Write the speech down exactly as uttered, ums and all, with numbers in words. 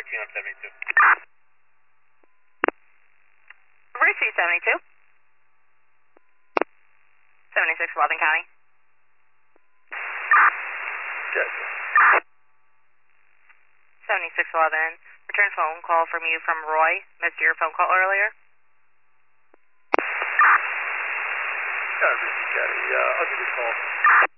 thirteen on seventy-two. Route two seventy-two. seventy-six, Walden County. Yes. seventy-six, Walden. Return phone call from you from Roy. Missed your phone call earlier. Got it, Richie Caddy. Uh, I'll give you a call.